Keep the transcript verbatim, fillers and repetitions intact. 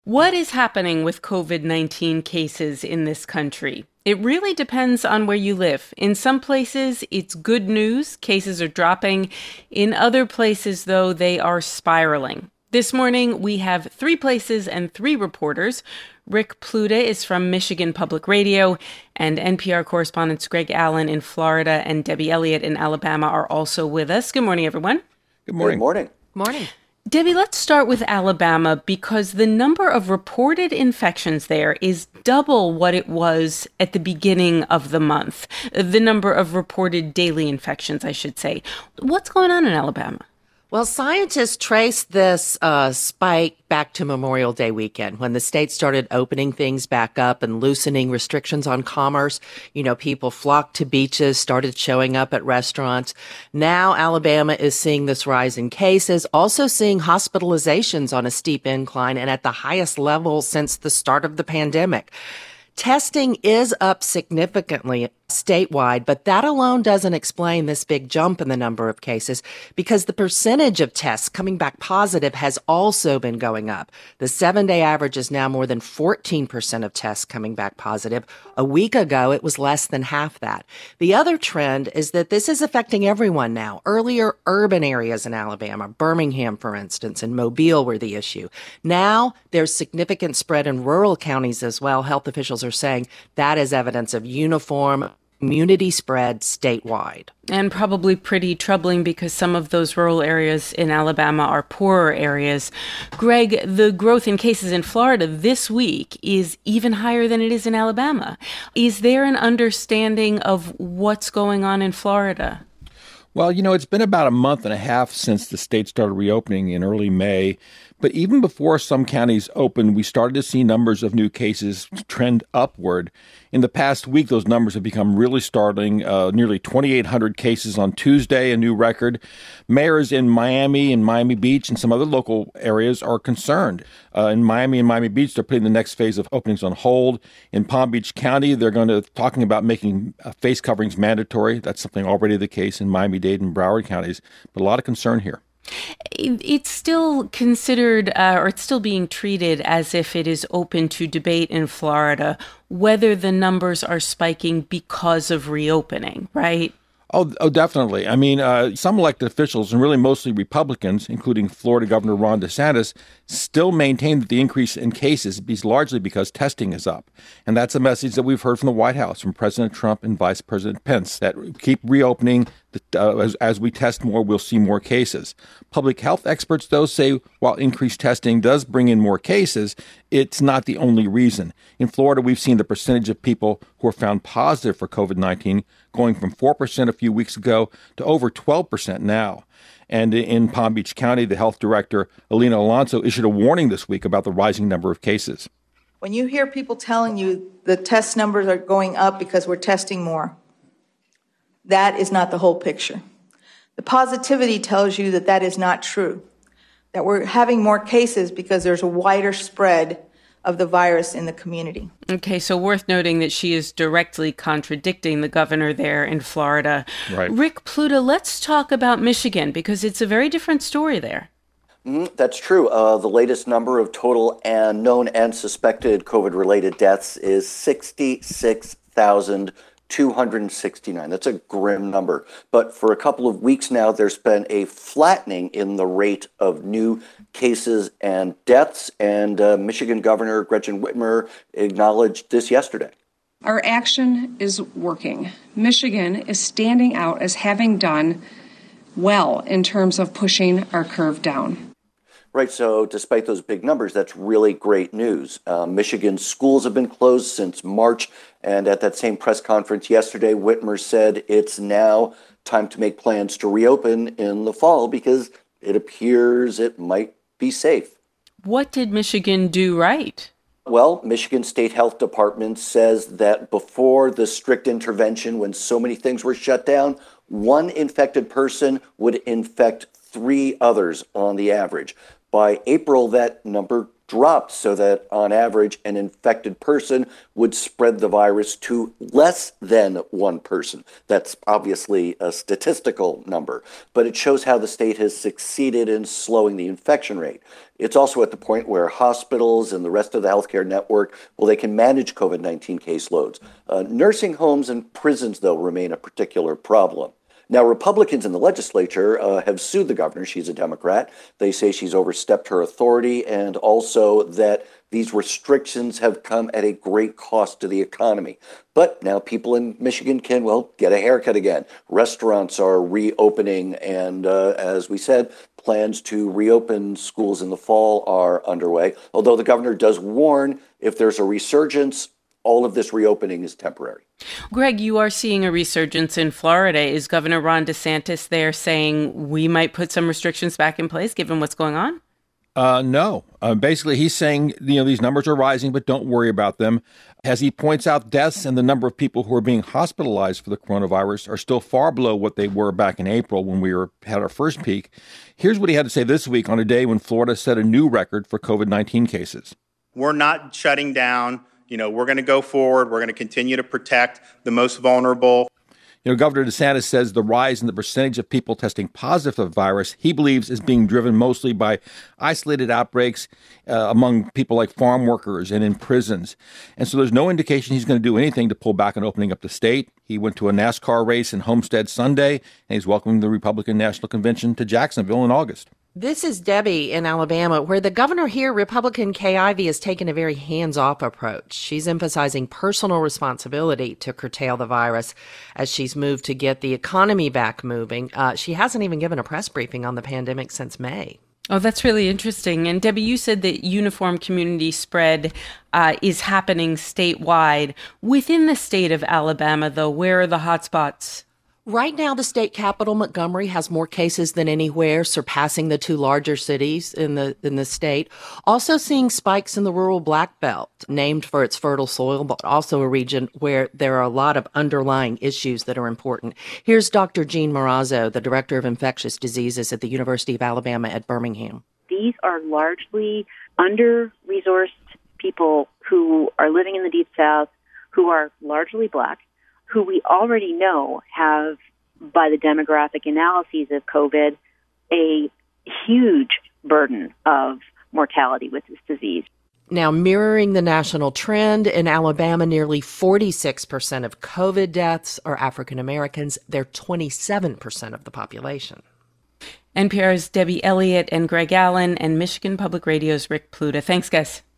What is happening with COVID nineteen cases in this country? It really depends on where you live. In some places, it's good news. Cases are dropping. In other places, though, they are spiraling. This morning, we have three places and three reporters. Rick Pluta is from Michigan Public Radio, and N P R correspondents Greg Allen in Florida and Debbie Elliott in Alabama are also with us. Good morning, everyone. Good morning. Good morning. Morning. Debbie, let's start with Alabama because the number of reported infections there is double what it was at the beginning of the month. The number of reported daily infections, I should say. What's going on in Alabama? Well, scientists traced this uh, spike back to Memorial Day weekend when the state started opening things back up and loosening restrictions on commerce. You know, people flocked to beaches, started showing up at restaurants. Now Alabama is seeing this rise in cases, also seeing hospitalizations on a steep incline and at the highest level since the start of the pandemic. Testing is up significantly statewide, but that alone doesn't explain this big jump in the number of cases because the percentage of tests coming back positive has also been going up. The seven-day average is now more than fourteen percent of tests coming back positive. A week ago, it was less than half that. The other trend is that this is affecting everyone now. Earlier, urban areas in Alabama, Birmingham, for instance, and Mobile were the issue. Now, there's significant spread in rural counties as well. Health officials are saying that is evidence of uniform community spread statewide. And probably pretty troubling because some of those rural areas in Alabama are poorer areas. Greg, the growth in cases in Florida this week is even higher than it is in Alabama. Is there an understanding of what's going on in Florida? Well, you know, it's been about a month and a half since the state started reopening in early May. But even before some counties opened, we started to see numbers of new cases trend upward. In the past week, those numbers have become really startling. Uh, nearly twenty-eight hundred cases on Tuesday, a new record. Mayors in Miami and Miami Beach and some other local areas are concerned. Uh, in Miami and Miami Beach, they're putting the next phase of openings on hold. In Palm Beach County, they're going to talking about making uh, face coverings mandatory. That's something already the case in Miami-Dade and Broward counties. But a lot of concern here. It's still considered, uh, or it's still being treated as if it is open to debate in Florida, whether the numbers are spiking because of reopening, right? Oh, oh, definitely. I mean, uh, some elected officials, and really mostly Republicans, including Florida Governor Ron DeSantis, still maintain that the increase in cases is largely because testing is up. And that's a message that we've heard from the White House, from President Trump and Vice President Pence, that keep reopening. Uh, as, as we test more, we'll see more cases. Public health experts, though, say while increased testing does bring in more cases, it's not the only reason. In Florida, we've seen the percentage of people who are found positive for COVID nineteen going from four percent a few weeks ago to over twelve percent now. And in Palm Beach County, the health director, Alina Alonso, issued a warning this week about the rising number of cases. When you hear people telling you the test numbers are going up because we're testing more, that is not the whole picture. The positivity tells you that that is not true, that we're having more cases because there's a wider spread of the virus in the community. Okay, so worth noting that she is directly contradicting the governor there in Florida. Right. Rick Pluta, let's talk about Michigan because it's a very different story there. Mm, that's true. Uh, the latest number of total and known and suspected COVID-related deaths is sixty-six thousand two hundred sixty-nine. That's a grim number. But for a couple of weeks now, there's been a flattening in the rate of new cases and deaths. And uh, Michigan Governor Gretchen Whitmer acknowledged this yesterday. Our action is working. Michigan is standing out as having done well in terms of pushing our curve down. Right. So despite those big numbers, that's really great news. Uh, Michigan schools have been closed since March. And at that same press conference yesterday, Whitmer said it's now time to make plans to reopen in the fall because it appears it might be safe. What did Michigan do right? Well, Michigan State Health Department says that before the strict intervention, when so many things were shut down, one infected person would infect three others on the average. By April, that number dropped so that on average an infected person would spread the virus to less than one person. That's obviously a statistical number, but it shows how the state has succeeded in slowing the infection rate. It's also at the point where hospitals and the rest of the healthcare network, well, they can manage COVID nineteen caseloads. Uh, nursing homes and prisons, though, remain a particular problem. Now, Republicans in the legislature uh, have sued the governor. She's a Democrat. They say she's overstepped her authority and also that these restrictions have come at a great cost to the economy. But now people in Michigan can, well, get a haircut again. Restaurants are reopening. And uh, as we said, plans to reopen schools in the fall are underway. Although the governor does warn if there's a resurgence, all of this reopening is temporary. Greg, you are seeing a resurgence in Florida. Is Governor Ron DeSantis there saying we might put some restrictions back in place given what's going on? Uh, no. Uh, basically, he's saying, you know, these numbers are rising, but don't worry about them. As he points out, deaths and the number of people who are being hospitalized for the coronavirus are still far below what they were back in April when we were had our first peak. Here's what he had to say this week on a day when Florida set a new record for COVID nineteen cases. We're not shutting down. You know, we're going to go forward. We're going to continue to protect the most vulnerable. You know, Governor DeSantis says the rise in the percentage of people testing positive for the virus, he believes, is being driven mostly by isolated outbreaks uh, among people like farm workers and in prisons. And so there's no indication he's going to do anything to pull back on opening up the state. He went to a NASCAR race in Homestead Sunday, and he's welcoming the Republican National Convention to Jacksonville in August. This is Debbie in Alabama, where the governor here, Republican Kay Ivey, has taken a very hands-off approach. She's emphasizing personal responsibility to curtail the virus as she's moved to get the economy back moving. Uh, she hasn't even given a press briefing on the pandemic since May. Oh, that's really interesting. And Debbie, you said that uniform community spread uh, is happening statewide. Within the state of Alabama, though, where are the hot spots? Right now, the state capital, Montgomery, has more cases than anywhere, surpassing the two larger cities in the in the state. Also seeing spikes in the rural Black Belt, named for its fertile soil, but also a region where there are a lot of underlying issues that are important. Here's Doctor Jean Marazzo, the Director of Infectious Diseases at the University of Alabama at Birmingham. These are largely under-resourced people who are living in the Deep South, who are largely Black, who we already know have, by the demographic analyses of COVID, a huge burden of mortality with this disease. Now, mirroring the national trend, in Alabama, nearly forty-six percent of COVID deaths are African Americans. They're twenty-seven percent of the population. N P R's Debbie Elliott and Greg Allen and Michigan Public Radio's Rick Pluta. Thanks, guys.